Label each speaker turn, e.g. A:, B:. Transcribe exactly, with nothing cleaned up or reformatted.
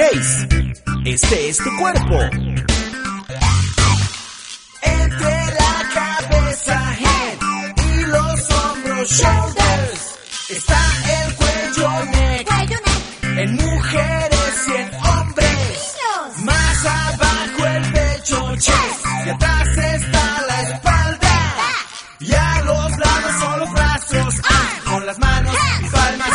A: Jace, este es tu cuerpo. Entre la cabeza, head, y los hombros, shoulders, está el cuello, neck,
B: Cuello, neck.
A: en mujeres y en hombres.
B: Niños.
A: Más abajo el pecho, chest, y atrás está la espalda. Y a los lados son los brazos, ah, con las manos y palmas